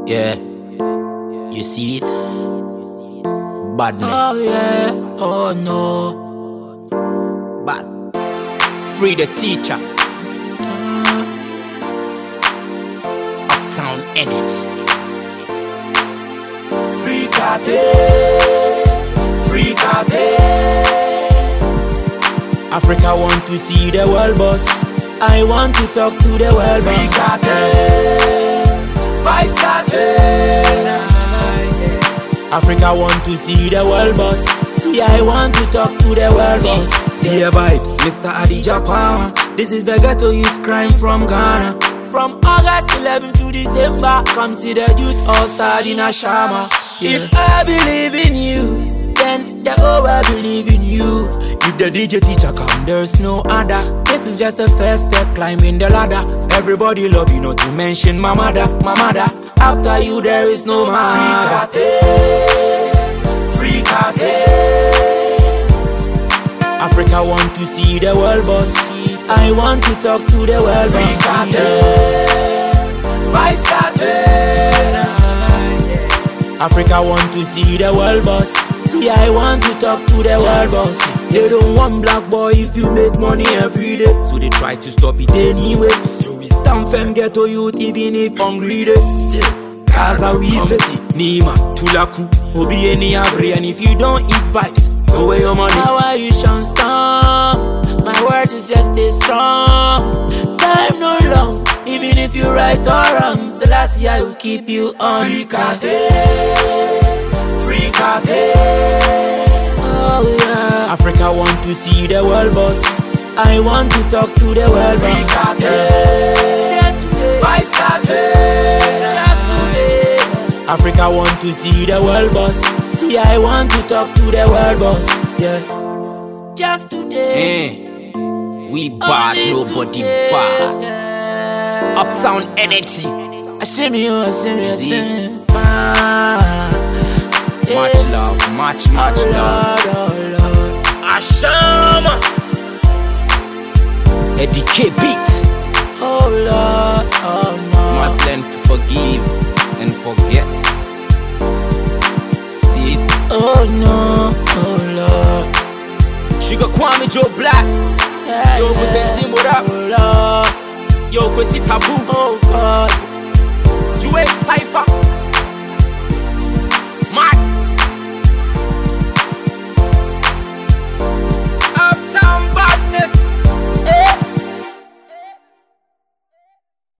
Yeah, you see it? Badness. Oh yeah, oh no. Bad. Free the teacher. Uptown Energy. Free Kate, free Kate. Africa want to see the world boss. I want to talk to the world Free boss. Kate, five Kate. Africa want to see the world boss. See, I want to talk to the world boss. Dear vibes, Mr. Adija Power. This is the ghetto youth crime from Ghana. From August 11 to December, come see the youth outside in a shama. Yeah. If I believe in you, then the whole world believe in you. If the DJ teacher come, there's no other. This is just the first step climbing the ladder. Everybody love you, not to mention my mother, my mother. After you there is no man. Free Kate. Africa want to see the world boss. I want to talk to the world Free boss. Kate, five Kate. Africa want to see the world boss. See, I want to talk to the world boss. They don't want black boy if you make money every day, so they try to stop it anyway. So we stand firm, ghetto youth, even if hungry day. Still, Kaza we say Nima, Tulaku, Obi any Abri. And if you don't eat vibes, go away your money. How are you shall stop? My word is just stay strong. Time no long, even if you right or wrong. Selassie, I will keep you on. Free Kate, free Kate. Oh yeah. Africa want to see the world boss. I want to talk to the world Free boss. Kate, five Kate. Just today. Africa want to see the world boss. See, I want to talk to the world boss. Yeah. Just today. We bad, nobody bad. Yeah. Uptown Energy. I see me, I see me, I See? see me. Much love, much love. Oh Lord. Ashama. Eddie K beat. Oh Lord, oh no. Must learn to forgive and forget. See it? Oh no, oh Lord. Sugar Kwame Joe Black. Yeah, Yo, yeah. Kutenzi Mura. Oh Lord, Yo, Kwesi Taboo. oh God. Jue Cypher. Mad.